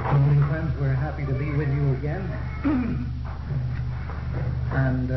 Dear friends, we're happy to be with you again. And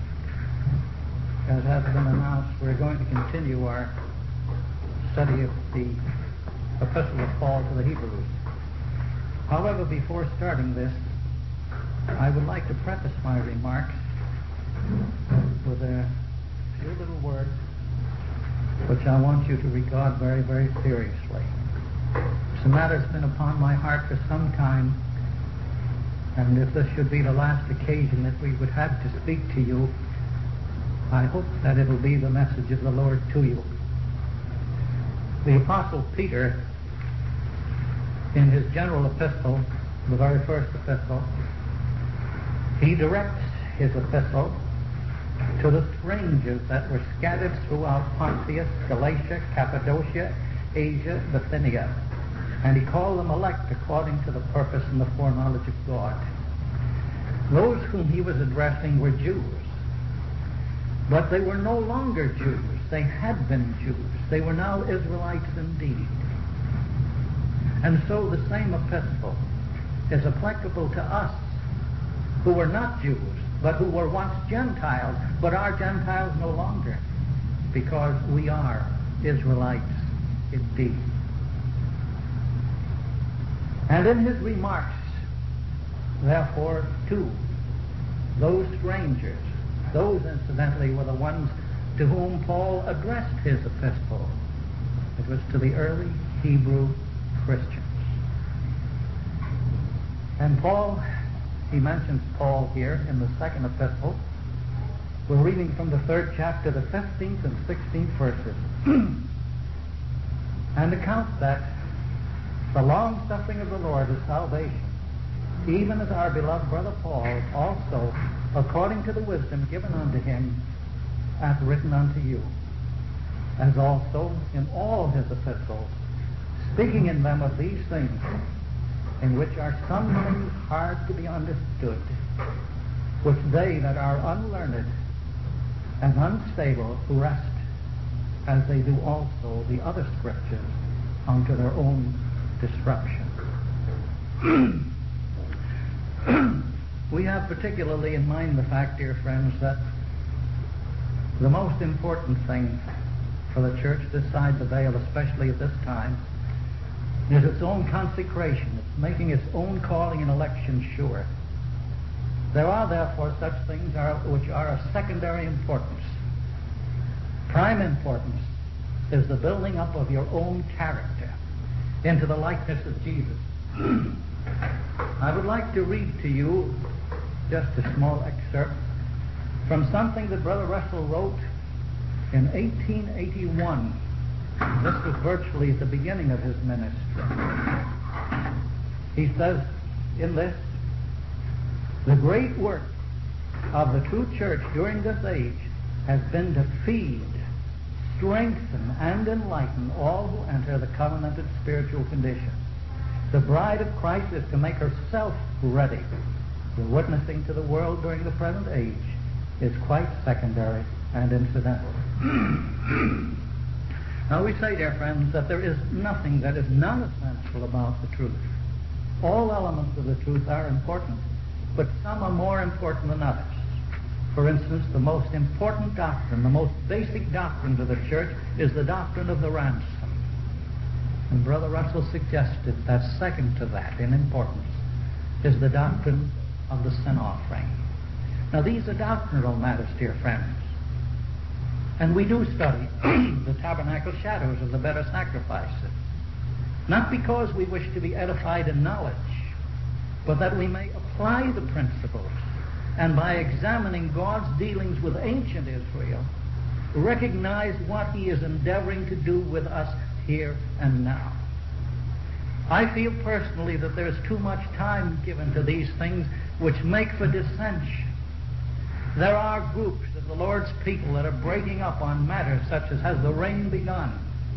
as has been announced, we're going to continue our study of the Epistle of Paul to the Hebrews. However, before starting this, I would like to preface my remarks with a few little words which I want you to regard very, very seriously. It's a matter that's been upon my heart for some time, and if this should be the last occasion that we would have to speak to you, I hope that it'll be the message of the Lord to you. The Apostle Peter, in his general epistle, the very first epistle, he directs his epistle to the strangers that were scattered throughout Pontus, Galatia, Cappadocia, Asia, Bithynia. And he called them elect according to the purpose and the foreknowledge of God. Those whom he was addressing were Jews. But they were no longer Jews. They had been Jews. They were now Israelites indeed. And so the same epistle is applicable to us who were not Jews, but who were once Gentiles, but are Gentiles no longer, because we are Israelites indeed. And in his remarks, therefore, to those strangers, those incidentally were the ones to whom Paul addressed his epistle. It was to the early Hebrew Christians. And Paul, he mentions Paul here in the second epistle. We're reading from the 3rd chapter, the 15th and 16th verses. And accounts that the long-suffering of the Lord is salvation, even as our beloved brother Paul also, according to the wisdom given unto him, hath written unto you, as also in all his epistles, speaking in them of these things, in which are some things hard to be understood, which they that are unlearned and unstable rest, as they do also the other scriptures, unto their own destruction. We have particularly in mind the fact, dear friends, that the most important thing for the church this side the veil, especially at this time, is its own consecration. It's making its own calling and election sure. There are therefore such things which are of secondary importance. Prime importance is the building up of your own character into the likeness of Jesus. I would like to read to you just a small excerpt from something that Brother Russell wrote in 1881. This was virtually at the beginning of his ministry. He says in this, "The great work of the true church during this age has been to feed, strengthen, and enlighten all who enter the covenanted spiritual condition. The bride of Christ is to make herself ready. The witnessing to the world during the present age is quite secondary and incidental." Now we say, dear friends, that there is nothing that is non-essential about the truth. All elements of the truth are important, but some are more important than others. For instance, the most important doctrine, the most basic doctrine to the church is the doctrine of the ransom. And Brother Russell suggested that second to that in importance is the doctrine of the sin offering. Now these are doctrinal matters, dear friends. And we do study the tabernacle shadows of the better sacrifices. Not because we wish to be edified in knowledge, but that we may apply the principles, and by examining God's dealings with ancient Israel, recognize what he is endeavoring to do with us here and now. I feel personally that there is too much time given to these things which make for dissension. There are groups of the Lord's people that are breaking up on matters such as, has the rain begun?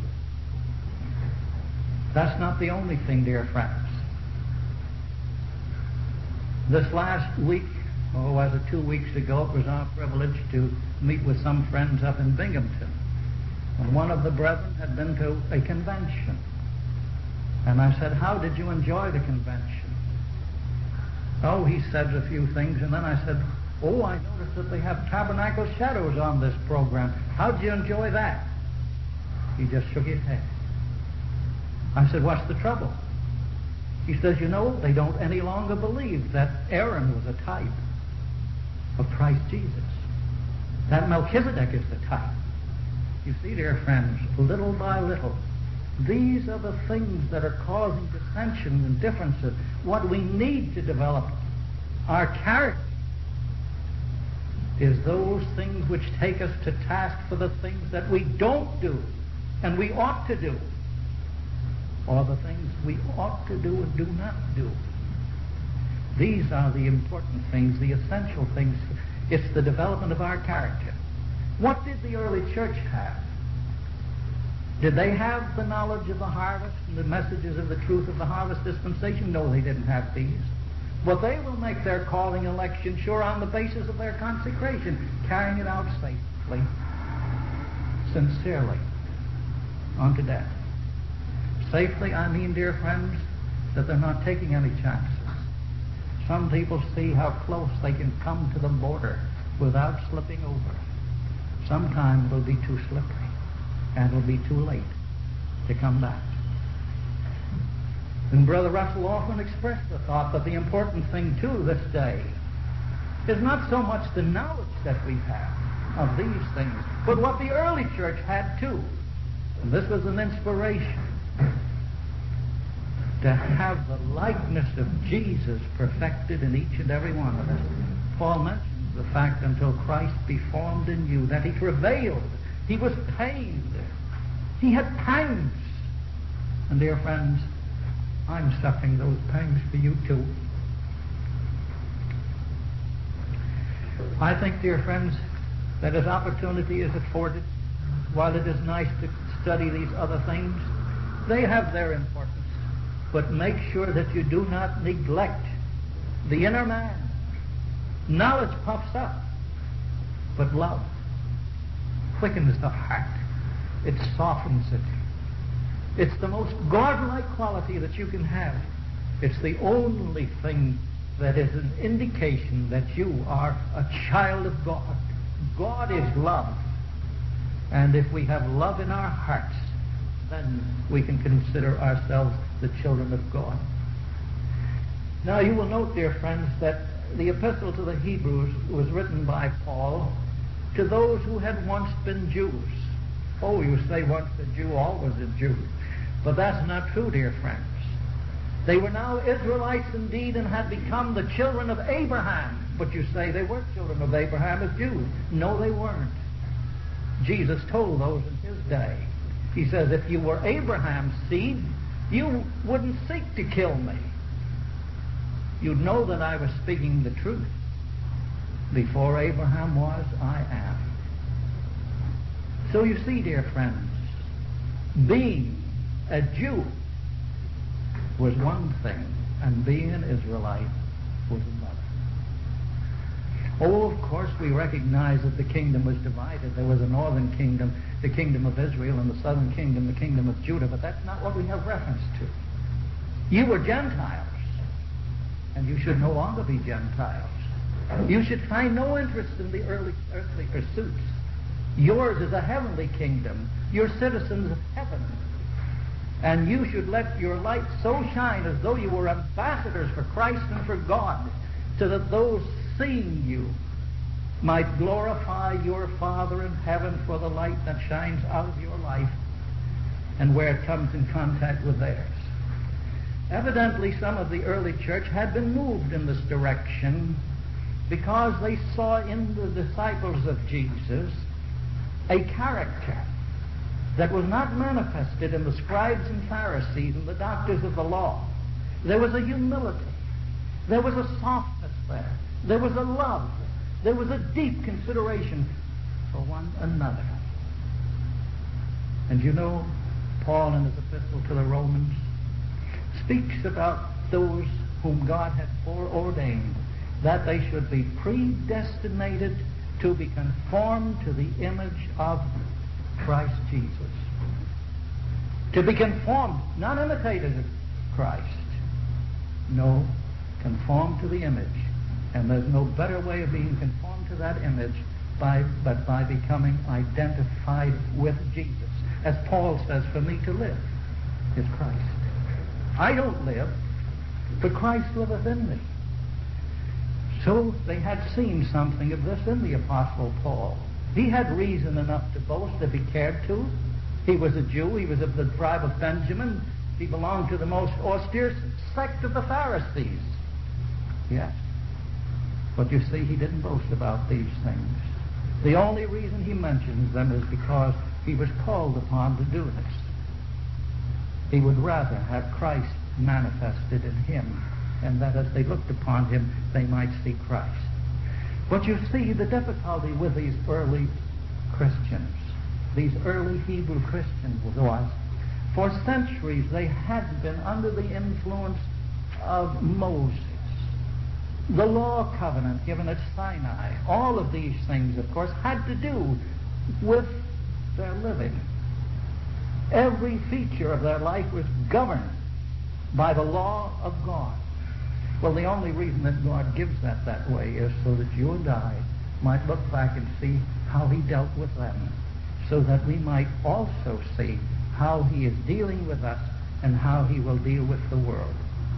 That's not the only thing, dear friends. This last week, or was it 2 weeks ago, it was our privilege to meet with some friends up in Binghamton. And one of the brethren had been to a convention. And I said, "How did you enjoy the convention?" Oh, he said a few things, and then I said, oh, I noticed that they have Tabernacle Shadows on this program. How'd you enjoy that? He just shook his head. I said, what's the trouble? He says, you know, they don't any longer believe that Aaron was a type of Christ Jesus. That Melchizedek is the type. You see, dear friends, little by little, these are the things that are causing dissension and differences. What we need to develop our character is those things which take us to task for the things that we don't do and we ought to do, or the things we ought to do and do not do. These are the important things, the essential things. It's the development of our character. What did the early church have? Did they have the knowledge of the harvest and the messages of the truth of the harvest dispensation? No, they didn't have these. But they will make their calling election sure on the basis of their consecration, carrying it out safely, sincerely, unto death. Safely, I mean, dear friends, that they're not taking any chances. Some people see how close they can come to the border without slipping over. Sometime it'll be too slippery, and it'll be too late to come back. And Brother Russell often expressed the thought that the important thing, too, this day is not so much the knowledge that we have of these things, but what the early church had, too. And this was an inspiration to have the likeness of Jesus perfected in each and every one of us. Paul mentions the fact, until Christ be formed in you, that he travailed, he was pained, he had pangs. And dear friends, I'm suffering those pangs for you too. I think, dear friends, that as opportunity is afforded, while it is nice to study these other things, they have their importance. But make sure that you do not neglect the inner man. Knowledge puffs up, but love quickens the heart. It softens it. It's the most God-like quality that you can have. It's the only thing that is an indication that you are a child of God. God is love. And if we have love in our hearts, then we can consider ourselves the children of God. Now you will note, dear friends, that the epistle to the Hebrews was written by Paul to those who had once been Jews. Oh, you say once a Jew, always a Jew. But that's not true, dear friends. They were now Israelites indeed and had become the children of Abraham. But you say they weren't children of Abraham as Jews. No, they weren't. Jesus told those in his day. He says, if you were Abraham's seed, you wouldn't seek to kill me. You'd know that I was speaking the truth. Before Abraham was, I am. So you see, dear friends, being a Jew was one thing, and being an Israelite was another. Oh, of course, we recognize that the kingdom was divided. There was a northern kingdom, the kingdom of Israel, and the southern kingdom, the kingdom of Judah, but that's not what we have reference to. You were Gentiles, and you should no longer be Gentiles. You should find no interest in the earthly pursuits. Yours is a heavenly kingdom. You're citizens of heaven. And you should let your light so shine as though you were ambassadors for Christ and for God, so that those seeing you might glorify your Father in heaven for the light that shines out of your life and where it comes in contact with theirs. Evidently, some of the early church had been moved in this direction because they saw in the disciples of Jesus a character that was not manifested in the scribes and Pharisees and the doctors of the law. There was a humility. There was a softness there. There was a love. There was a deep consideration for one another. And you know, Paul in his epistle to the Romans speaks about those whom God had foreordained, that they should be predestinated to be conformed to the image of Christ Jesus. To be conformed, not imitated of Christ. No, conformed to the image. And there's no better way of being conformed to that image but by becoming identified with Jesus. As Paul says, for me to live is Christ. I don't live, but Christ liveth in me. So they had seen something of this in the Apostle Paul. He had reason enough to boast if he cared to. He was a Jew. He was of the tribe of Benjamin. He belonged to the most austere sect of the Pharisees. Yes. But you see, he didn't boast about these things. The only reason he mentions them is because he was called upon to do this. He would rather have Christ manifested in him, and that as they looked upon him, they might see Christ. But you see, the difficulty with these early Christians, these early Hebrew Christians, was for centuries they had been under the influence of Moses, the law covenant given at Sinai. All of these things, of course, had to do with their living. Every feature of their life was governed by the law of God. Well, the only reason that God gives that way is so that you and I might look back and see how he dealt with them, so that we might also see how he is dealing with us and how he will deal with the world.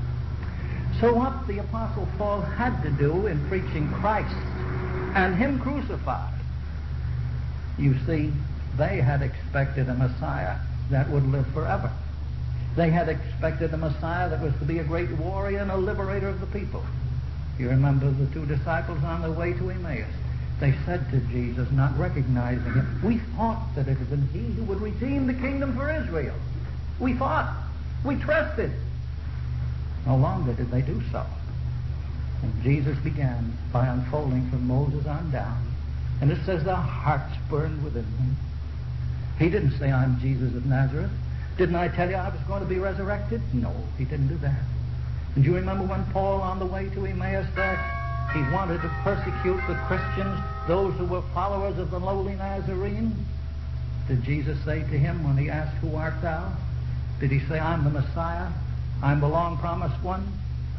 So what the Apostle Paul had to do in preaching Christ and him crucified, you see, they had expected a Messiah that would live forever. They had expected a Messiah that was to be a great warrior and a liberator of the people. You remember the two disciples on their way to Emmaus. They said to Jesus, not recognizing him, we thought that it had been he who would redeem the kingdom for Israel. We thought. We trusted. No longer did they do so. And Jesus began by unfolding from Moses on down. And it says their hearts burned within them. He didn't say, I'm Jesus of Nazareth. Didn't I tell you I was going to be resurrected? No, he didn't do that. And do you remember when Paul, on the way to Emmaus there, he wanted to persecute the Christians, those who were followers of the lowly Nazarene? Did Jesus say to him when he asked, who art thou? Did he say, I'm the Messiah? I'm the long-promised one?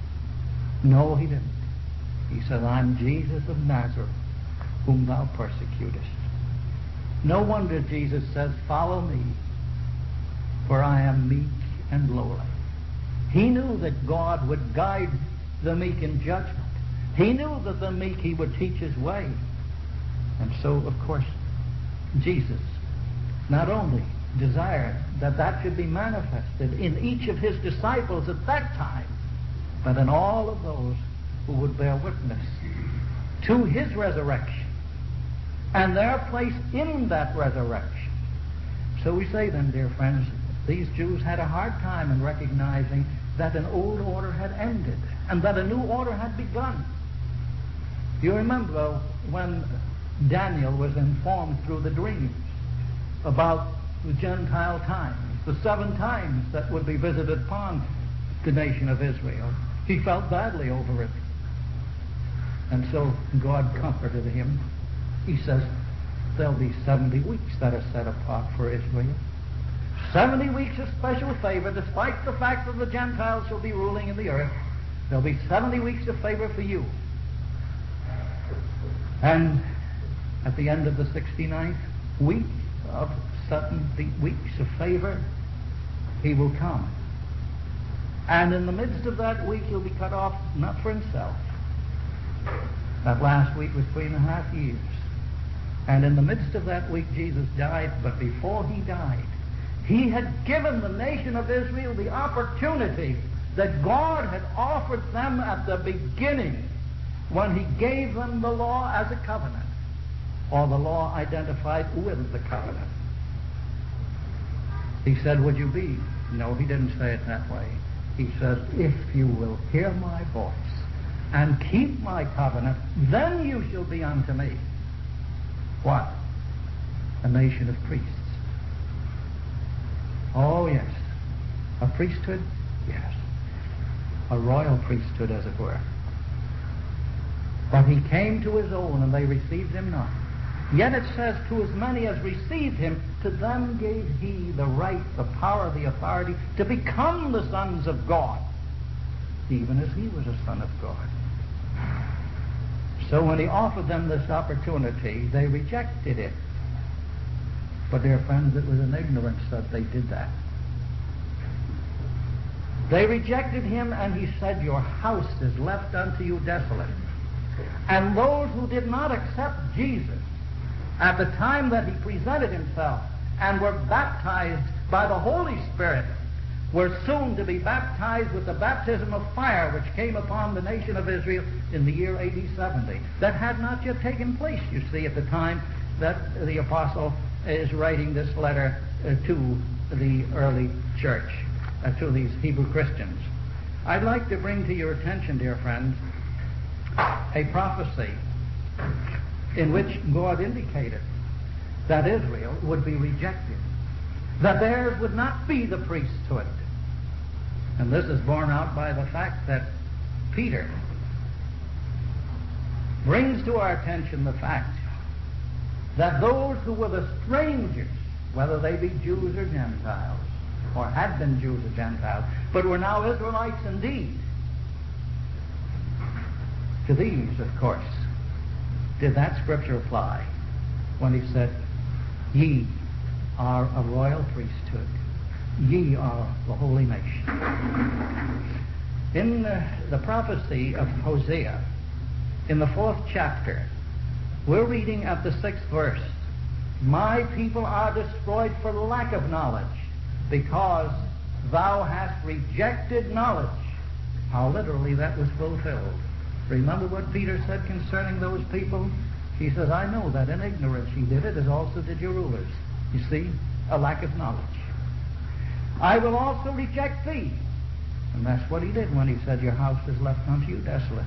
No, he didn't. He said, I'm Jesus of Nazareth, whom thou persecutest. No wonder Jesus says, follow me, for I am meek and lowly. He knew that God would guide the meek in judgment. He knew that the meek he would teach his way. And so, of course, Jesus not only desired that should be manifested in each of his disciples at that time, but in all of those who would bear witness to his resurrection and their place in that resurrection. So we say then, dear friends, these Jews had a hard time in recognizing that an old order had ended and that a new order had begun. You remember when Daniel was informed through the dreams about the Gentile times, the 7 times that would be visited upon the nation of Israel. He felt badly over it. And so God comforted him. He says, there'll be 70 weeks that are set apart for Israel. 70 weeks of special favor, despite the fact that the Gentiles shall be ruling in the earth. There'll be 70 weeks of favor for you. And at the end of the 69th week of 70 weeks of favor, he will come. And in the midst of that week, he'll be cut off, not for himself. That last week was 3.5 years. And in the midst of that week, Jesus died, but before he died, he had given the nation of Israel the opportunity that God had offered them at the beginning when he gave them the law as a covenant, or the law identified with the covenant. He said, would you be? No, he didn't say it that way. He says, if you will hear my voice and keep my covenant, then you shall be unto me. What? A nation of priests. Oh, yes. A priesthood? Yes. A royal priesthood, as it were. But he came to his own, and they received him not. Yet it says, to as many as received him, to them gave he the right, the power, the authority to become the sons of God. even as he was a son of God. So when he offered them this opportunity, they rejected it. But dear friends, it was in ignorance that they did that. They rejected him, and he said, your house is left unto you desolate. And those who did not accept Jesus at the time that he presented himself and were baptized by the Holy Spirit were soon to be baptized with the baptism of fire which came upon the nation of Israel in the year AD 70. That had not yet taken place, you see, at the time that the apostle is writing this letter to the early church, to these Hebrew Christians. I'd like to bring to your attention, dear friends, a prophecy in which God indicated that Israel would be rejected, that theirs would not be the priesthood. And this is borne out by the fact that Peter brings to our attention the fact that those who were the strangers, whether they be Jews or Gentiles, or had been Jews or Gentiles, but were now Israelites indeed, to these, of course, did that scripture apply when he said, ye are a royal priesthood, ye are the holy nation. In the prophecy of Hosea, in the 4th chapter, we're reading at the 6th verse, my people are destroyed for lack of knowledge, because thou hast rejected knowledge. How literally that was fulfilled. Remember what Peter said concerning those people? He says, I know that in ignorance ye did it, as also did your rulers. You see, a lack of knowledge. I will also reject thee. And that's what he did when he said, your house is left unto you desolate.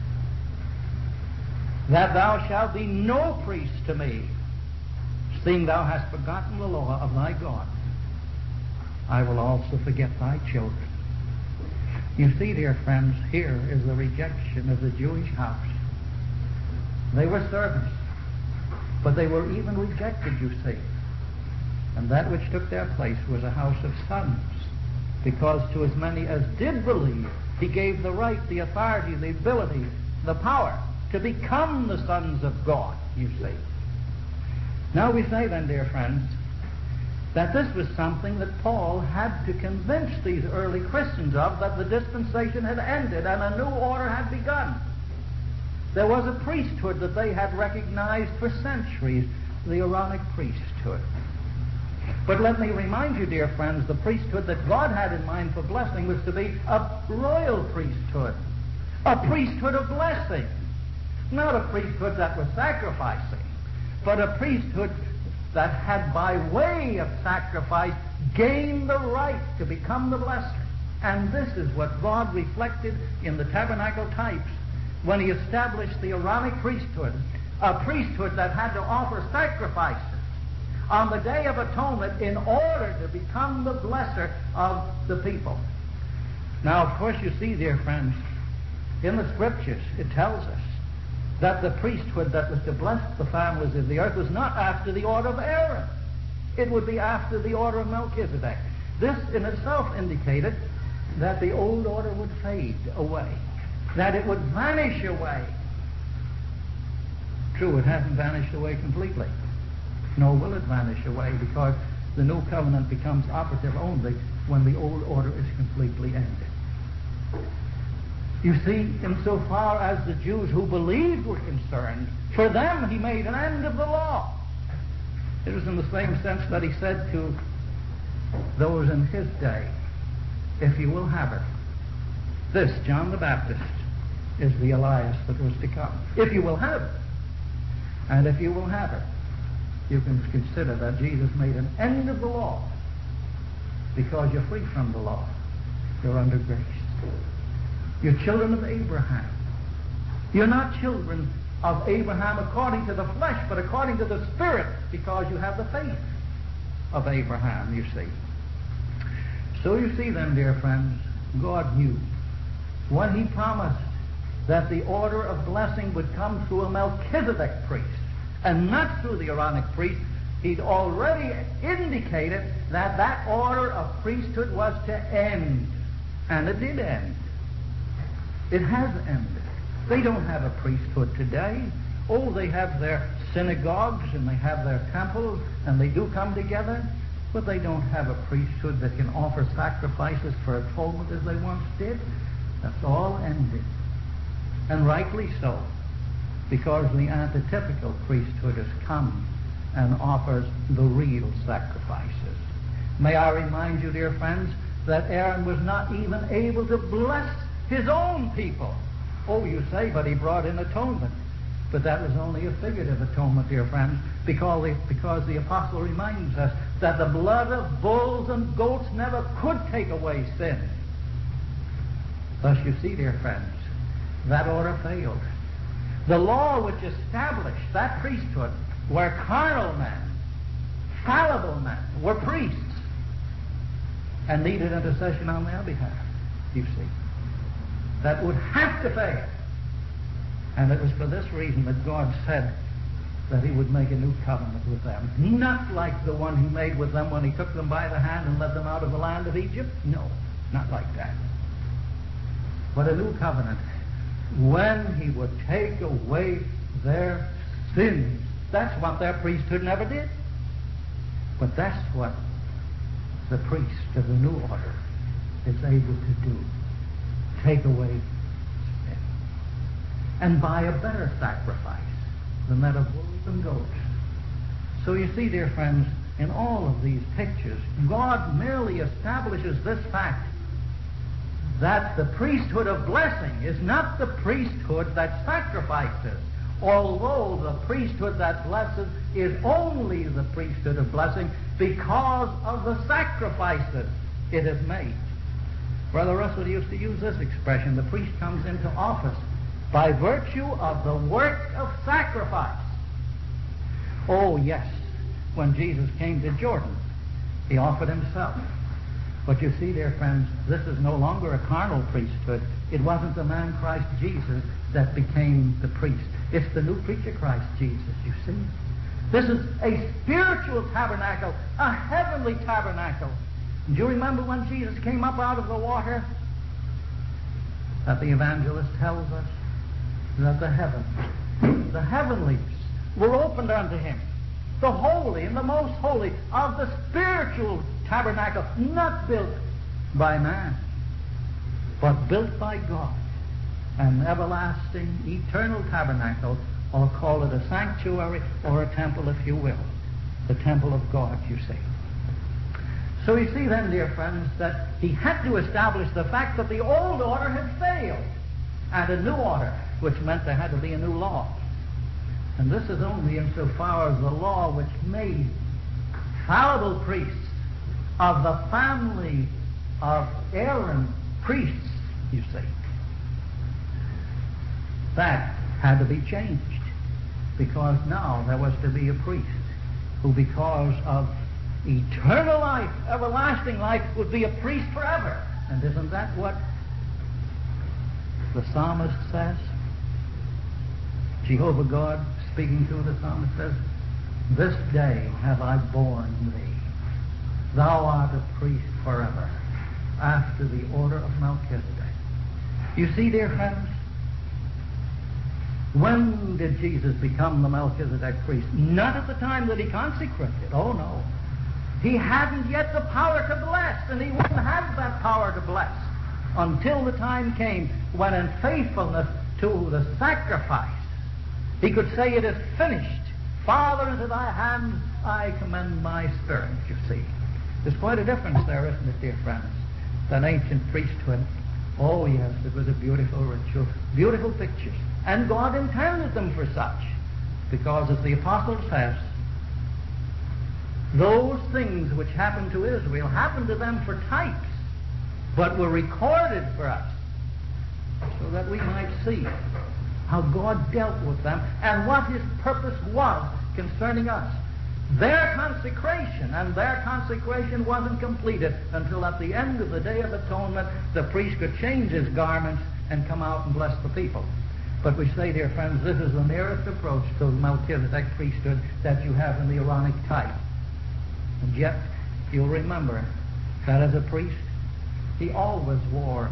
That thou shalt be no priest to me, seeing thou hast forgotten the law of thy God. I will also forget thy children. You see, dear friends, here is the rejection of the Jewish house. They were servants, but they were even rejected, you see. And that which took their place was a house of sons, because to as many as did believe, he gave the right, the authority, the ability, the power to become the sons of God, you see. Now we say then, dear friends, that this was something that Paul had to convince these early Christians of, that the dispensation had ended and a new order had begun. There was a priesthood that they had recognized for centuries, the Aaronic priesthood. But let me remind you, dear friends, the priesthood that God had in mind for blessing was to be a royal priesthood, a priesthood of blessing, not a priesthood that was sacrificing, but a priesthood that had by way of sacrifice gained the right to become the blesser. And this is what God reflected in the tabernacle types when he established the Aaronic priesthood, a priesthood that had to offer sacrifices on the Day of Atonement in order to become the blesser of the people. Now, of course, you see, dear friends, in the Scriptures it tells us that the priesthood that was to bless the families of the earth was not after the order of Aaron. It would be after the order of Melchizedek. This in itself indicated that the old order would fade away, that it would vanish away. True, it hasn't vanished away completely, nor will it vanish away, because the new covenant becomes operative only when the old order is completely ended. You see, insofar as the Jews who believed were concerned, for them he made an end of the law. It was in the same sense that he said to those in his day, if you will have it, this, John the Baptist, is the Elias that was to come. If you will have it. And if you will have it, you can consider that Jesus made an end of the law, because you're free from the law. You're under grace. You're children of Abraham. You're not children of Abraham according to the flesh, but according to the Spirit, because you have the faith of Abraham, you see. So you see then, dear friends, God knew when he promised that the order of blessing would come through a Melchizedek priest and not through the Aaronic priest. He'd already indicated that that order of priesthood was to end. And it did end. It has ended. They don't have a priesthood today. Oh, they have their synagogues and they have their temples and they do come together, but they don't have a priesthood that can offer sacrifices for atonement as they once did. That's all ended. And rightly so, because the antitypical priesthood has come and offers the real sacrifices. May I remind you, dear friends, that Aaron was not even able to bless his own people. Oh, you say, but he brought in atonement. But that was only a figurative atonement, dear friends, because the apostle reminds us that the blood of bulls and goats never could take away sin. Thus, you see, dear friends, that order failed. The law which established that priesthood were carnal men, fallible men, were priests, and needed intercession on their behalf, you see. That would have to fail. And it was for this reason that God said that he would make a new covenant with them. Not like the one he made with them when he took them by the hand and led them out of the land of Egypt. No, not like that. But a new covenant when he would take away their sins. That's what their priesthood never did. But that's what the priest of the new order is able to do. Take away sin. And by a better sacrifice than that of bulls and goats. So you see, dear friends, in all of these pictures, God merely establishes this fact that the priesthood of blessing is not the priesthood that sacrifices, although the priesthood that blesses is only the priesthood of blessing because of the sacrifices it has made. Brother Russell used to use this expression: the priest comes into office by virtue of the work of sacrifice. Oh, yes, when Jesus came to Jordan, he offered himself. But you see, dear friends, this is no longer a carnal priesthood. It wasn't the man Christ Jesus that became the priest. It's the new creature Christ Jesus, you see. This is a spiritual tabernacle, a heavenly tabernacle. Do you remember when Jesus came up out of the water? That the evangelist tells us that the heavenlies were opened unto him. The holy and the most holy of the spiritual tabernacle, not built by man, but built by God. An everlasting, eternal tabernacle, or call it a sanctuary or a temple if you will. The temple of God, you see. So you see then, dear friends, that he had to establish the fact that the old order had failed, and a new order, which meant there had to be a new law. And this is only insofar as the law which made fallible priests of the family of Aaron priests, you see. That had to be changed, because now there was to be a priest who, because of eternal life, everlasting life, would be a priest forever. And isn't that what the psalmist says? Jehovah God, speaking through the psalmist, says, "This day have I borne thee. Thou art a priest forever, after the order of Melchizedek." You see, dear friends, when did Jesus become the Melchizedek priest? Not at the time that he consecrated. Oh, no. He hadn't yet the power to bless, and he wouldn't have that power to bless until the time came when, in faithfulness to the sacrifice, he could say, "It is finished. Father, into thy hands I commend my spirit." You see, there's quite a difference there, isn't it, dear friends? That ancient priesthood. Oh, yes, it was a beautiful ritual, beautiful pictures. And God intended them for such, because, as the apostle says, those things which happened to Israel happened to them for types, but were recorded for us, so that we might see how God dealt with them and what his purpose was concerning us. Their consecration wasn't completed until at the end of the Day of Atonement the priest could change his garments and come out and bless the people. But we say, dear friends, this is the nearest approach to the Melchizedek priesthood that you have in the Aaronic type. And yet, you'll remember that as a priest, he always wore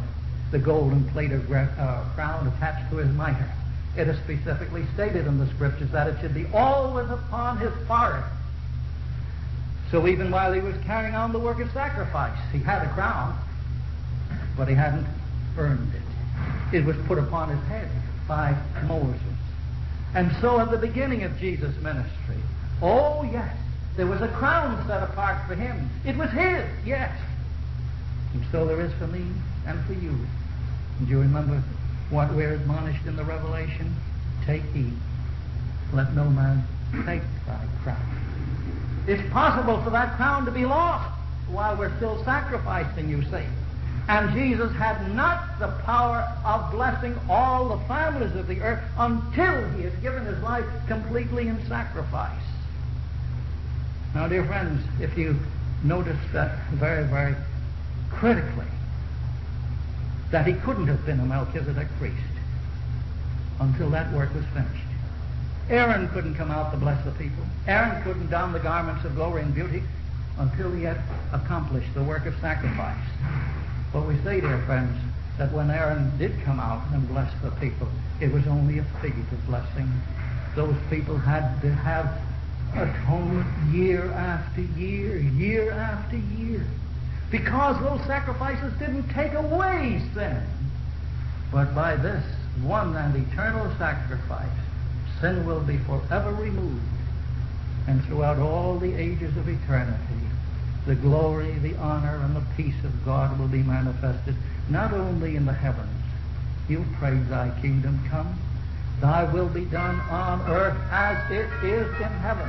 the golden plate of crown attached to his mitre. It is specifically stated in the Scriptures that it should be always upon his forehead. So even while he was carrying on the work of sacrifice, he had a crown, but he hadn't earned it. It was put upon his head by Moses. And so at the beginning of Jesus' ministry, oh yes, there was a crown set apart for him. It was his, yes. And so there is for me and for you. And do you remember what we're admonished in the Revelation? Take heed, let no man take thy crown. It's possible for that crown to be lost while we're still sacrificing, you see. And Jesus had not the power of blessing all the families of the earth until he had given his life completely in sacrifice. Now, dear friends, if you notice that very, very critically, that he couldn't have been a Melchizedek priest until that work was finished. Aaron couldn't come out to bless the people. Aaron couldn't don the garments of glory and beauty until he had accomplished the work of sacrifice. But we say, dear friends, that when Aaron did come out and bless the people, it was only a figurative blessing. Those people had to have atonement year after year, year after year, because those sacrifices didn't take away sin. But by this one and eternal sacrifice, sin will be forever removed, and throughout all the ages of eternity, the glory, the honor, and the peace of God will be manifested, not only in the heavens. You pray, thy kingdom come, thy will be done on earth as it is in heaven.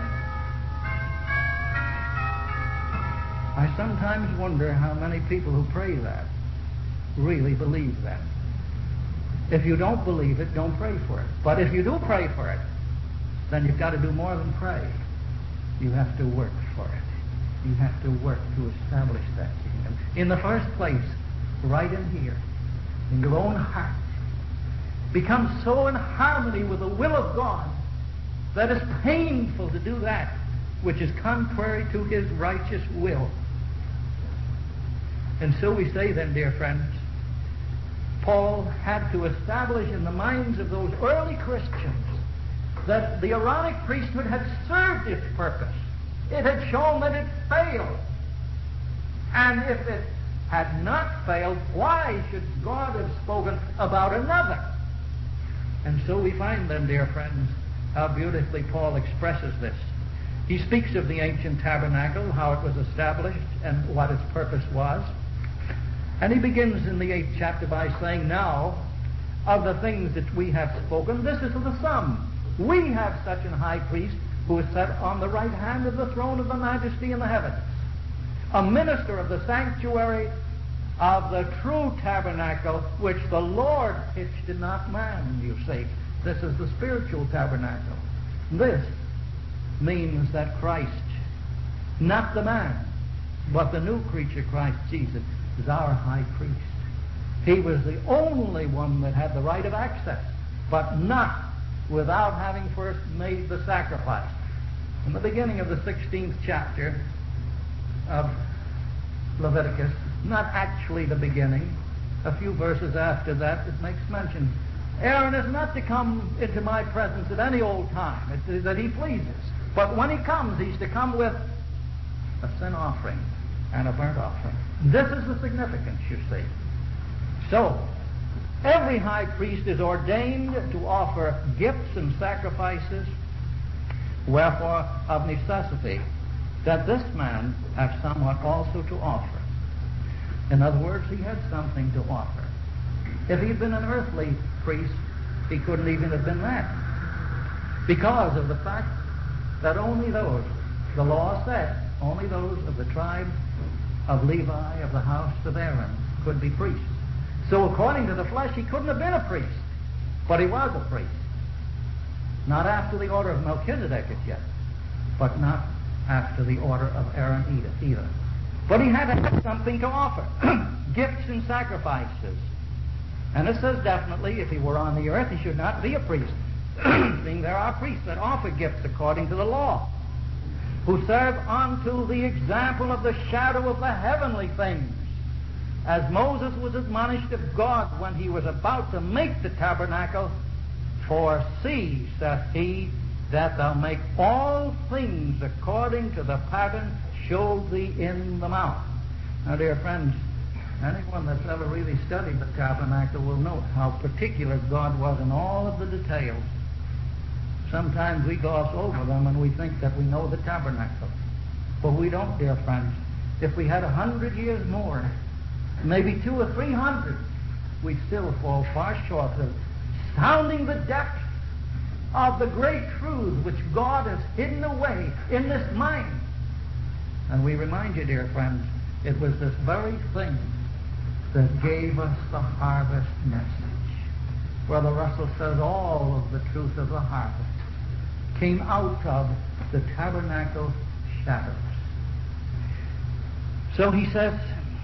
I sometimes wonder how many people who pray that really believe that. If you don't believe it, don't pray for it. But if you do pray for it, then you've got to do more than pray. You have to work for it. You have to work to establish that kingdom. In the first place, right in here, in your own heart, become so in harmony with the will of God that it's painful to do that which is contrary to his righteous will. And so we say then, dear friends, Paul had to establish in the minds of those early Christians that the Aaronic priesthood had served its purpose. It had shown that it failed. And if it had not failed, why should God have spoken about another? And so we find then, dear friends, how beautifully Paul expresses this. He speaks of the ancient tabernacle, how it was established, and what its purpose was. And he begins in the 8th chapter by saying, now, of the things that we have spoken, this is the sum. We have such an high priest who is set on the right hand of the throne of the majesty in the heavens, a minister of the sanctuary of the true tabernacle, which the Lord pitched and not man, you see. This is the spiritual tabernacle. This means that Christ, not the man, but the new creature, Christ Jesus, is our high priest. He was the only one that had the right of access, but not without having first made the sacrifice. In the beginning of the 16th chapter of Leviticus, not actually the beginning, a few verses after that, it makes mention, Aaron is not to come into my presence at any old time, it's that he pleases. But when he comes, he's to come with a sin offering and a burnt offering. This is the significance, you see. So, every high priest is ordained to offer gifts and sacrifices, wherefore of necessity that this man have somewhat also to offer. In other words, he had something to offer. If he'd been an earthly priest, he couldn't even have been that, because of the fact that only those, the law said, only those of the tribe of Levi, of the house of Aaron, could be priests. So according to the flesh, he couldn't have been a priest, but he was a priest. Not after the order of Melchizedek as yet, but not after the order of Aaron either. But he had to have something to offer, gifts and sacrifices. And it says definitely, if he were on the earth, he should not be a priest, seeing there are priests that offer gifts according to the law, who serve unto the example of the shadow of the heavenly things. as Moses was admonished of God when he was about to make the tabernacle, for see, saith he, that thou make all things according to the pattern showed thee in the mount. Now, dear friends, anyone that's ever really studied the tabernacle will note how particular God was in all of the details. Sometimes we gloss over them and we think that we know the tabernacle. But we don't, dear friends. If we had 100 years more, maybe 200 or 300, we'd still fall far short of sounding the depth of the great truth which God has hidden away in this mind. And we remind you, dear friends, it was this very thing that gave us the harvest message. Brother Russell says all of the truth of the harvest came out of the tabernacle shadows. So he says,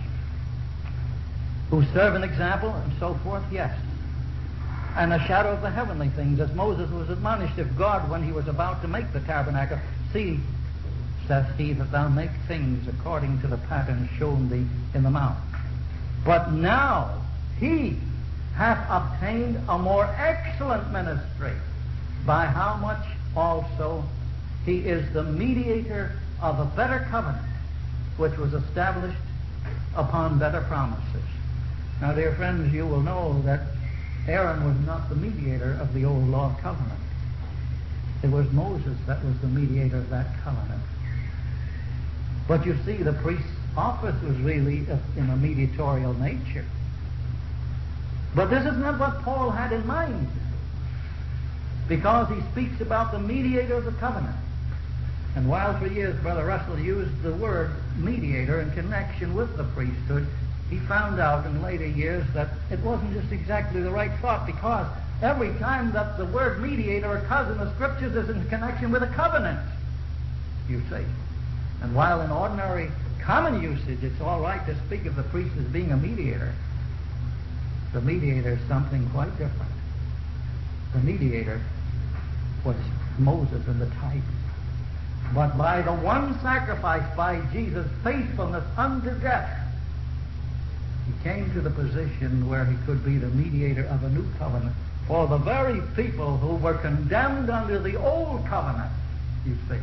who serve an example and so forth, yes. And a shadow of the heavenly things, as Moses was admonished of God when he was about to make the tabernacle. See, saith he, that thou make things according to the pattern shown thee in the mount. But now he hath obtained a more excellent ministry, by how much also he is the mediator of a better covenant, which was established upon better promises. Now, dear friends, you will know that Aaron was not the mediator of the old law covenant. It was Moses that was the mediator of that covenant. But you see, the priest's office was really in a mediatorial nature. But this is not what Paul had in mind, because he speaks about the mediator of the covenant. And while for years Brother Russell used the word mediator in connection with the priesthood, he found out in later years that it wasn't just exactly the right thought, because every time that the word mediator occurs in the Scriptures is in connection with a covenant, you see. And while in ordinary common usage it's all right to speak of the priest as being a mediator, the mediator is something quite different. The mediator was Moses in the type. But by the one sacrifice, by Jesus' faithfulness unto death, he came to the position where he could be the mediator of a new covenant for the very people who were condemned under the old covenant, you see.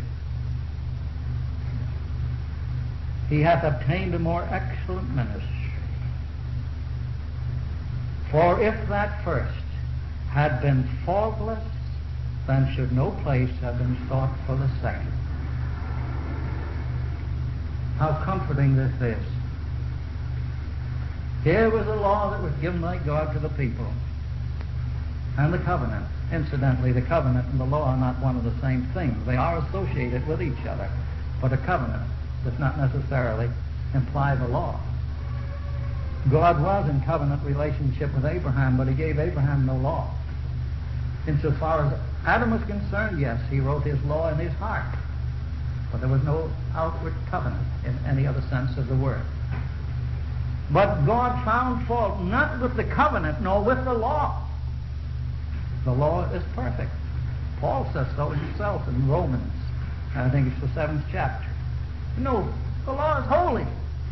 He hath obtained a more excellent ministry. For if that first had been faultless, then should no place have been sought for the second. How comforting this is. Here was a law that was given by God to the people, and the covenant. Incidentally, the covenant and the law are not one and the same thing. They are associated with each other, but a covenant does not necessarily imply the law. God was in covenant relationship with Abraham, but he gave Abraham no law. Insofar as Adam was concerned, yes, he wrote his law in his heart, but there was no outward covenant in any other sense of the word. But God found fault not with the covenant, nor with the law. The law is perfect. Paul says so himself in Romans. I think it's the 7th chapter. No, the law is holy.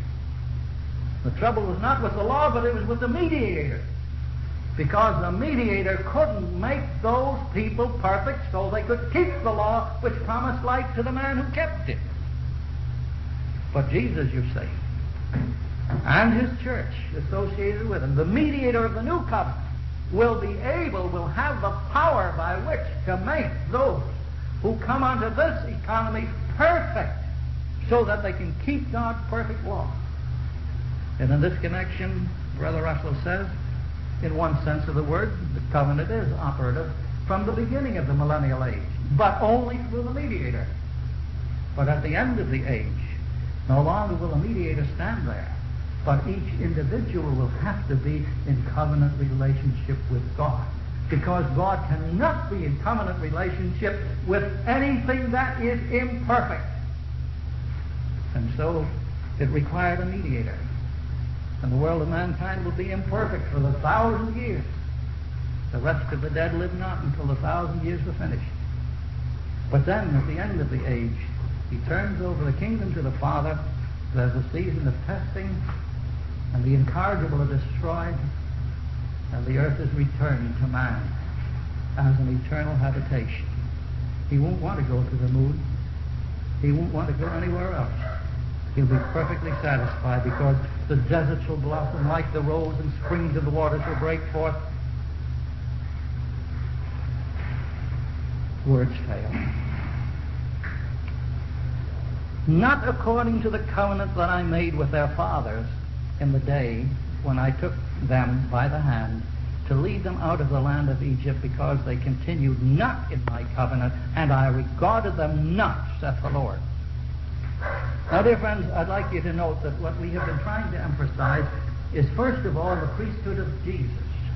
The trouble was not with the law, but it was with the mediator. Because the mediator couldn't make those people perfect so they could keep the law which promised life to the man who kept it. But Jesus, you see, and his church associated with him, the mediator of the new covenant, will have the power by which to make those who come unto this economy perfect so that they can keep God's perfect law. And in this connection, Brother Russell says, in one sense of the word, the covenant is operative from the beginning of the millennial age, but only through the mediator. But at the end of the age, no longer will a mediator stand there, but each individual will have to be in covenant relationship with God, because God cannot be in covenant relationship with anything that is imperfect. And so it required a mediator. And the world of mankind will be imperfect for 1,000 years. The rest of the dead live not until the 1,000 years are finished. But then, at the end of the age, he turns over the kingdom to the Father. There's a season of testing, and the incorrigible are destroyed, and the earth is returned to man as an eternal habitation. He won't want to go to the moon. He won't want to go anywhere else. He'll be perfectly satisfied, because the desert shall blossom like the rose, and springs of the waters will break forth. Words fail. Not according to the covenant that I made with their fathers in the day when I took them by the hand to lead them out of the land of Egypt, because they continued not in my covenant, and I regarded them not, saith the Lord. Now, dear friends, I'd like you to note that what we have been trying to emphasize is, first of all, the priesthood of Jesus.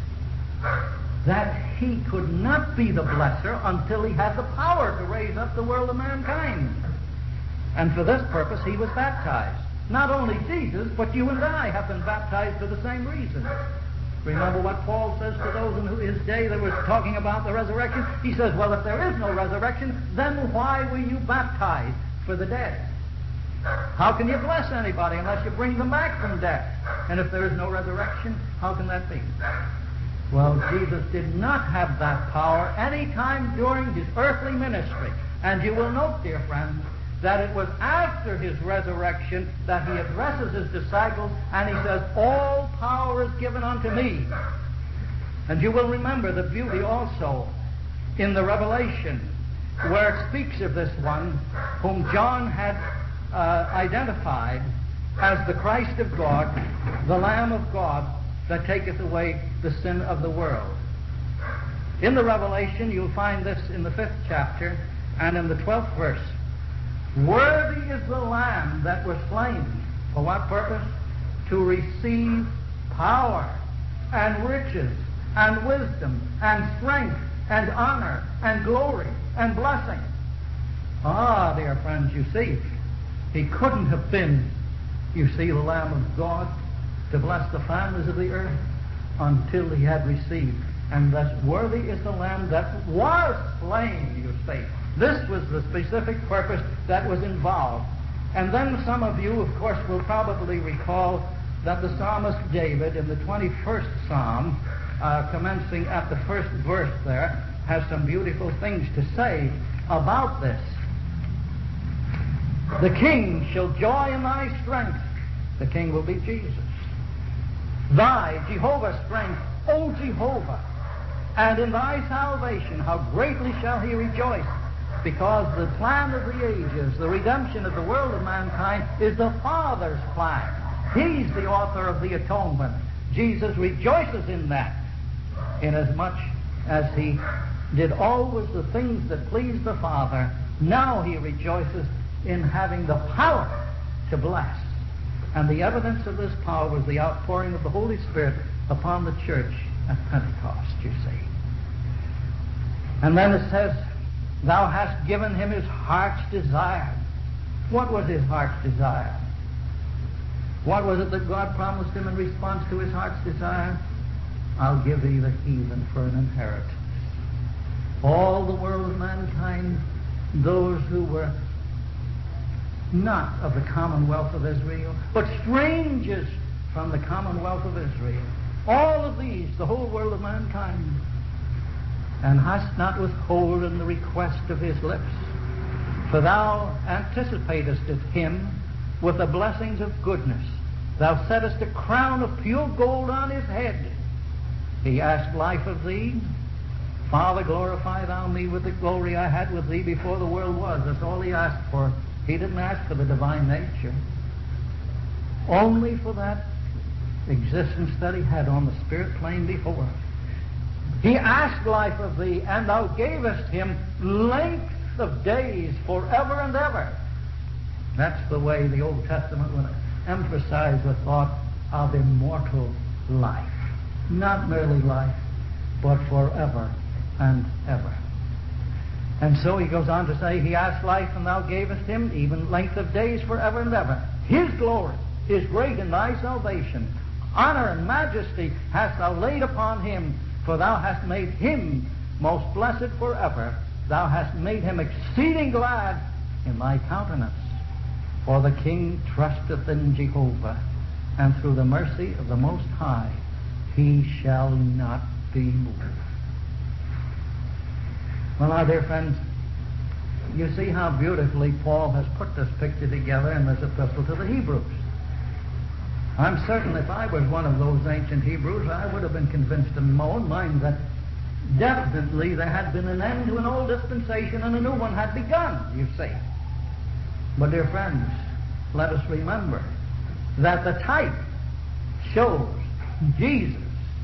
That he could not be the blesser until he had the power to raise up the world of mankind. And for this purpose he was baptized. Not only Jesus, but you and I have been baptized for the same reason. Remember what Paul says to those in his day that was talking about the resurrection? He says, well, if there is no resurrection, then why were you baptized for the dead? How can you bless anybody unless you bring them back from death? And if there is no resurrection, how can that be? Well, Jesus did not have that power any time during his earthly ministry. And you will note, dear friends, that it was after his resurrection that he addresses his disciples, and he says, all power is given unto me. And you will remember the beauty also in the Revelation, where it speaks of this one whom John had identified as the Christ of God, the Lamb of God, that taketh away the sin of the world. In the Revelation, you'll find this in the 5th chapter and in the 12th verse. Worthy is the Lamb that was slain. For what purpose? To receive power and riches and wisdom and strength and honor and glory and blessing. Ah, dear friends, you see, he couldn't have been, you see, the Lamb of God to bless the families of the earth until he had received. And thus worthy is the Lamb that was slain, you see. This was the specific purpose that was involved. And then some of you, of course, will probably recall that the psalmist David in the 21st Psalm, commencing at the 1st verse there, has some beautiful things to say about this. The king shall joy in thy strength. The king will be Jesus. Thy, Jehovah's strength, O Jehovah, and in thy salvation how greatly shall he rejoice. Because the plan of the ages, the redemption of the world of mankind, is the Father's plan. He's the author of the atonement. Jesus rejoices in that, inasmuch as he did always the things that pleased the Father. Now he rejoices in having the power to bless. And the evidence of this power was the outpouring of the Holy Spirit upon the church at Pentecost, you see. And then it says, thou hast given him his heart's desire. What was his heart's desire? What was it that God promised him in response to his heart's desire? I'll give thee the heathen for an inheritance. All the world of mankind, those who were not of the commonwealth of Israel, but strangers from the commonwealth of Israel. All of these, the whole world of mankind. And hast not withholden the request of his lips. For thou anticipatest him with the blessings of goodness. Thou settest a crown of pure gold on his head. He asked life of thee. Father, glorify thou me with the glory I had with thee before the world was. That's all he asked for. He didn't ask for the divine nature. Only for that existence that he had on the spirit plane before. He asked life of thee, and thou gavest him length of days forever and ever. That's the way the Old Testament would emphasize the thought of immortal life. Not merely life, but forever and ever. And so he goes on to say, he asked life, and thou gavest him even length of days forever and ever. His glory is great in thy salvation. Honor and majesty hast thou laid upon him, for thou hast made him most blessed forever. Thou hast made him exceeding glad in thy countenance. For the king trusteth in Jehovah, and through the mercy of the Most High, he shall not be moved. Well, now, dear friends, you see how beautifully Paul has put this picture together in this epistle to the Hebrews. I'm certain if I was one of those ancient Hebrews, I would have been convinced in my own mind that definitely there had been an end to an old dispensation and a new one had begun, you see. But, dear friends, let us remember that the type shows Jesus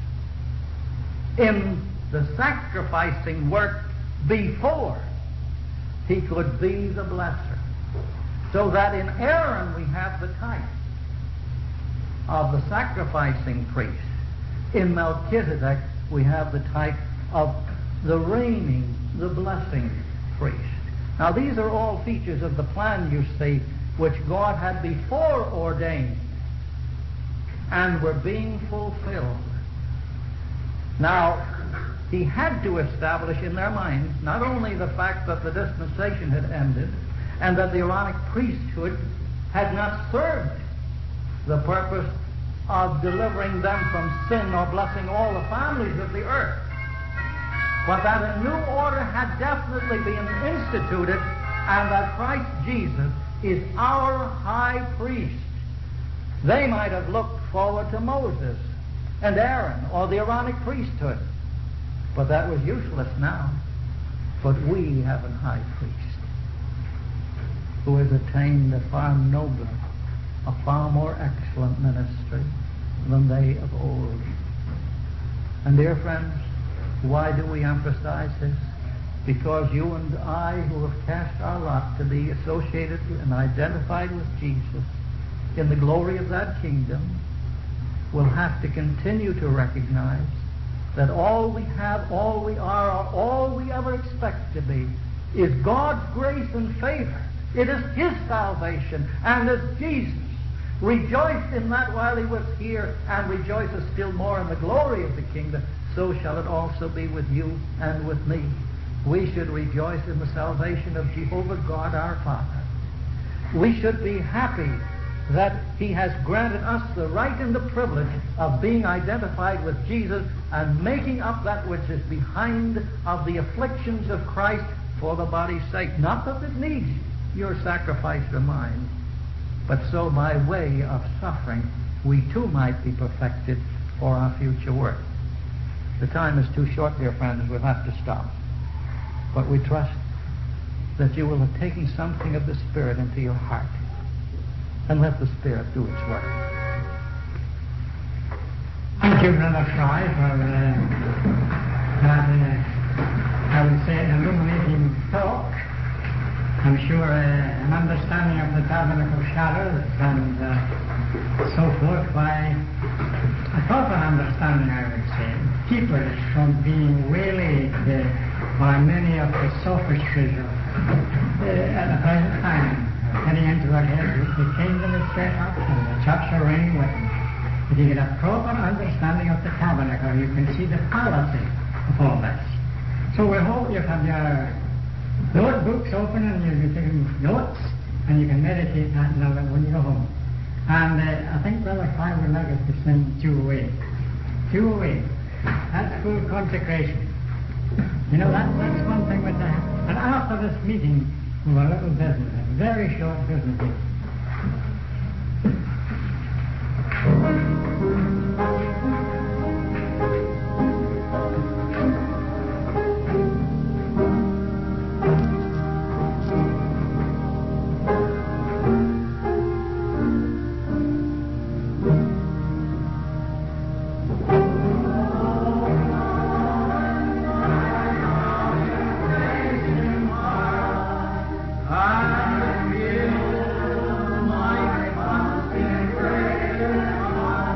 in the sacrificing work before he could be the blesser. So that in Aaron we have the type of the sacrificing priest. In Melchizedek we have the type of the reigning, the blessing priest. Now these are all features of the plan, you see, which God had before ordained and were being fulfilled. Now, he had to establish in their minds not only the fact that the dispensation had ended and that the Aaronic priesthood had not served the purpose of delivering them from sin or blessing all the families of the earth, but that a new order had definitely been instituted and that Christ Jesus is our high priest. They might have looked forward to Moses and Aaron or the Aaronic priesthood, but that was useless now. But we have an high priest who has attained a far nobler, a far more excellent ministry than they of old. And dear friends, why do we emphasize this? Because you and I, who have cast our lot to be associated and identified with Jesus in the glory of that kingdom, will have to continue to recognize that all we have, all we are, or all we ever expect to be is God's grace and favor. It is His salvation, and as Jesus rejoiced in that while He was here and rejoices still more in the glory of the kingdom, so shall it also be with you and with me. We should rejoice in the salvation of Jehovah God our Father. We should be happy that He has granted us the right and the privilege of being identified with Jesus and making up that which is behind of the afflictions of Christ for the body's sake. Not that it needs your sacrifice or mine, but so by way of suffering we too might be perfected for our future work. The time is too short, dear friends. We'll have to stop. But we trust that you will have taken something of the Spirit into your heart and let the Spirit do its work. Thank you, Brother Fry, for that, I would say, illuminating talk. I'm sure an understanding of the tabernacle shadows and so forth by a proper understanding, I would say, keep us from being waylaid by many of the sophistries of at the present time. Heading into our heads, the kingdom is set up and the church will reign with them. If you get a proper understanding of the tabernacle, you can see the fallacy of all this. So we hope you have your notebooks open and you're taking notes and you can meditate that now when you go home. And I think Brother Fry would like us to sing Two Away. Two Away. That's full consecration. You know, that's one thing with that. And after this meeting, we have a little business, a very short business meeting. I feel my constant prayer.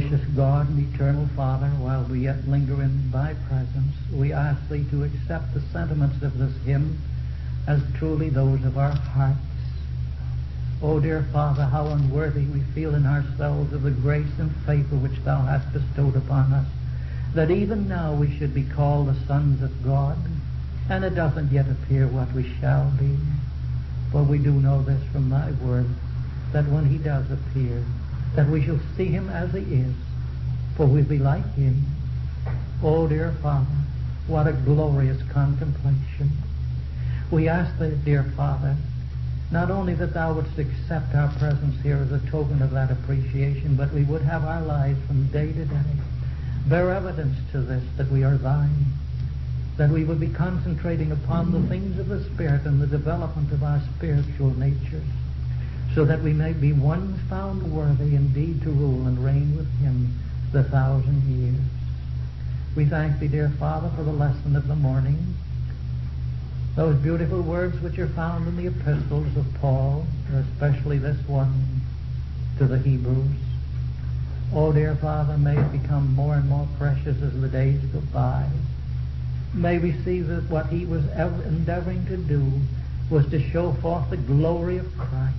Gracious God and eternal Father, while we yet linger in thy presence, we ask thee to accept the sentiments of this hymn as truly those of our hearts. O dear Father, how unworthy we feel in ourselves of the grace and favor which thou hast bestowed upon us, that even now we should be called the sons of God, and it doesn't yet appear what we shall be. For we do know this from thy word, that when he does appear, that we shall see him as he is, for we'll be like him. Oh, dear Father, what a glorious contemplation. We ask thee, dear Father, not only that thou wouldst accept our presence here as a token of that appreciation, but we would have our lives from day to day bear evidence to this, that we are thine, that we would be concentrating upon the things of the Spirit and the development of our spiritual natures, so that we may be ones found worthy indeed to rule and reign with him the 1,000 years. We thank thee, dear Father, for the lesson of the morning, those beautiful words which are found in the epistles of Paul, especially this one to the Hebrews. Oh, dear Father, may it become more and more precious as the days go by. May we see that what he was endeavoring to do was to show forth the glory of Christ.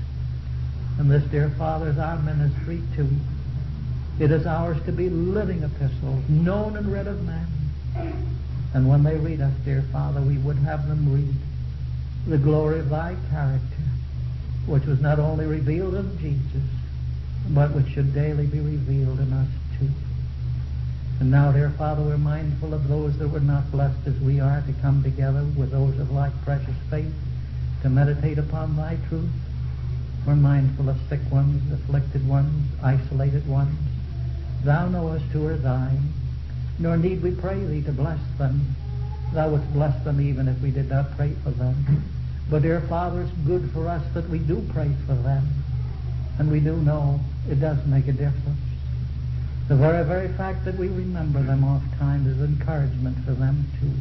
And this, dear Father, is our ministry too. It is ours to be living epistles, known and read of men. And when they read us, dear Father, we would have them read the glory of thy character, which was not only revealed in Jesus, but which should daily be revealed in us too. And now, dear Father, we're mindful of those that were not blessed as we are to come together with those of like precious faith to meditate upon thy truth. We're mindful of sick ones, afflicted ones, isolated ones. Thou knowest who are thine, nor need we pray thee to bless them. Thou wouldst bless them even if we did not pray for them. But, dear Father, it's good for us that we do pray for them. And we do know it does make a difference. The very fact that we remember them oft times is encouragement for them too.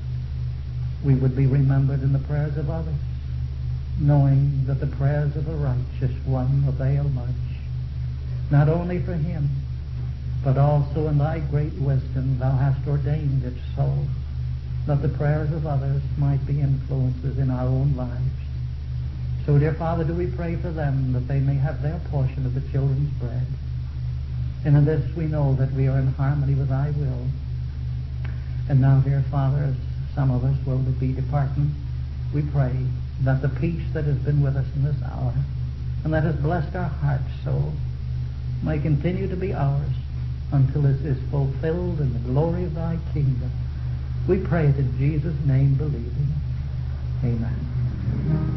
We would be remembered in the prayers of others, knowing that the prayers of a righteous one avail much, not only for him, but also in thy great wisdom thou hast ordained it so, that the prayers of others might be influences in our own lives. So, dear Father, do we pray for them, that they may have their portion of the children's bread. And in this we know that we are in harmony with thy will. And now, dear Father, as some of us will be departing, we pray that the peace that has been with us in this hour, and that has blessed our hearts so, may continue to be ours until it is fulfilled in the glory of thy kingdom. We pray it in Jesus' name, believing. Amen.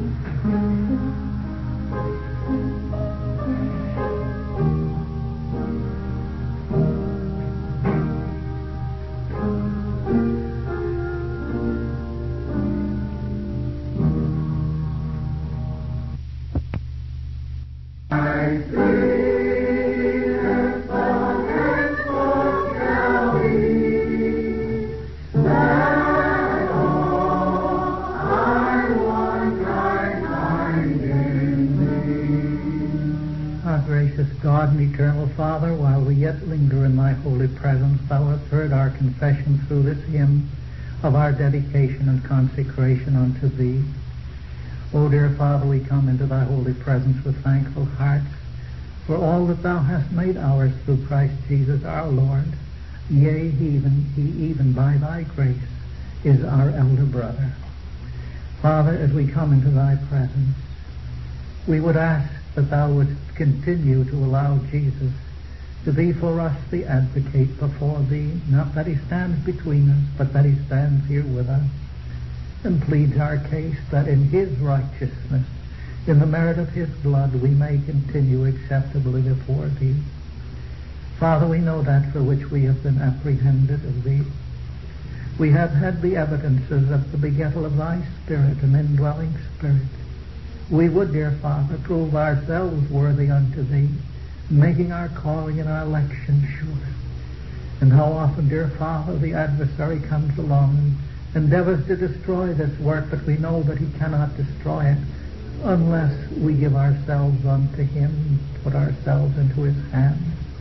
God and eternal Father, while we yet linger in thy holy presence, thou hast heard our confession through this hymn of our dedication and consecration unto thee. O dear Father, we come into thy holy presence with thankful hearts for all that thou hast made ours through Christ Jesus our Lord. Yea, he even by thy grace is our elder brother. Father, as we come into thy presence, we would ask that thou wouldst continue to allow Jesus to be for us the advocate before thee, not that he stands between us, but that he stands here with us and pleads our case, that in his righteousness, in the merit of his blood, we may continue acceptably before thee. Father, we know that for which we have been apprehended of thee. We have had the evidences of the begettal of thy Spirit and indwelling Spirit. We would, dear Father, prove ourselves worthy unto thee, making our calling and our election sure. And how often, dear Father, the adversary comes along and endeavors to destroy this work, but we know that he cannot destroy it unless we give ourselves unto him, put ourselves into his hands.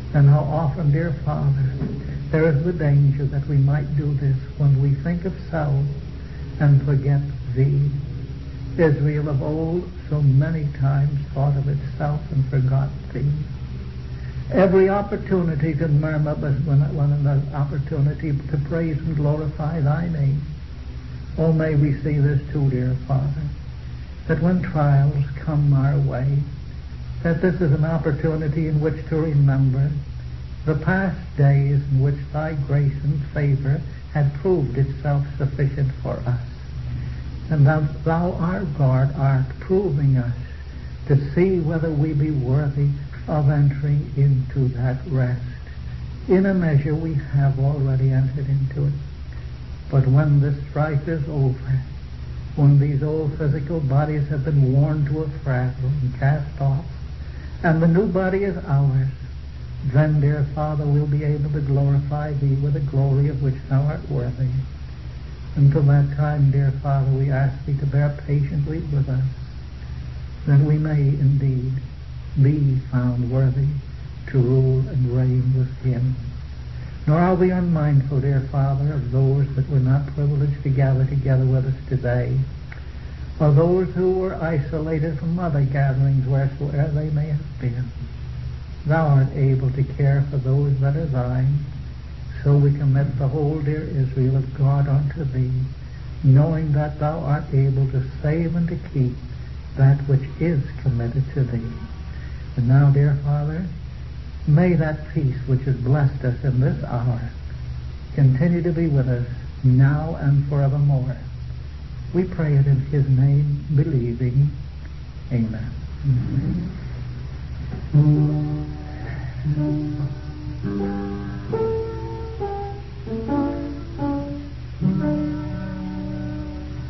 And how often, dear Father, there is the danger that we might do this when we think of self and forget Thee. Israel of old so many times thought of itself and forgot Thee. Every opportunity to murmur, but when an opportunity to praise and glorify Thy name. Oh, may we see this too, dear Father, that when trials come our way, that this is an opportunity in which to remember the past days in which Thy grace and favor had proved itself sufficient for us. And Thou, our God, art proving us to see whether we be worthy of entering into that rest. In a measure we have already entered into it. But when this strife is over, when these old physical bodies have been worn to a fragile and cast off, and the new body is ours, then, dear Father, we'll be able to glorify Thee with a glory of which Thou art worthy. Until that time, dear Father, we ask Thee to bear patiently with us, that we may indeed be found worthy to rule and reign with Him. Nor are we unmindful, dear Father, of those that were not privileged to gather together with us today, or those who were isolated from other gatherings wheresoever they may have been. Thou art able to care for those that are Thine, so we commit the whole dear Israel of God unto Thee, knowing that Thou art able to save and to keep that which is committed to Thee. And now, dear Father, may that peace which has blessed us in this hour continue to be with us now and forevermore. We pray it in His name, believing. Amen.